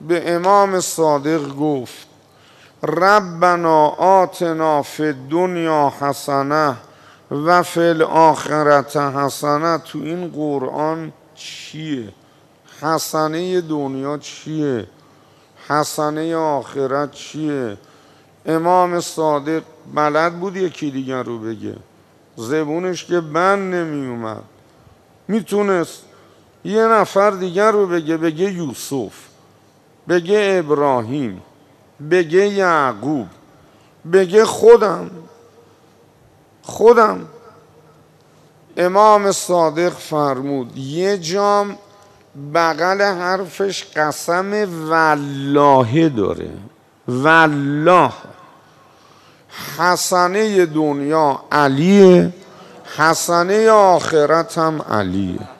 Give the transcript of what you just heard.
به امام صادق گفت ربنا آتنا فی الدنیا حسنه و فی الاخرة حسنه. تو این قرآن چیه؟ حسنه دنیا چیه؟ حسنه آخرت چیه؟ امام صادق بلد بود یکی دیگر رو بگه، زبونش که بند نمی اومد، میتونست یه نفر دیگر رو بگه یوسف، بگه ابراهیم، بگه یعقوب، بگه خودم. امام صادق فرمود یه جام بغل حرفش قسم والله داره، والله. حسنه دنیا علیه، حسنه آخرت هم علیه.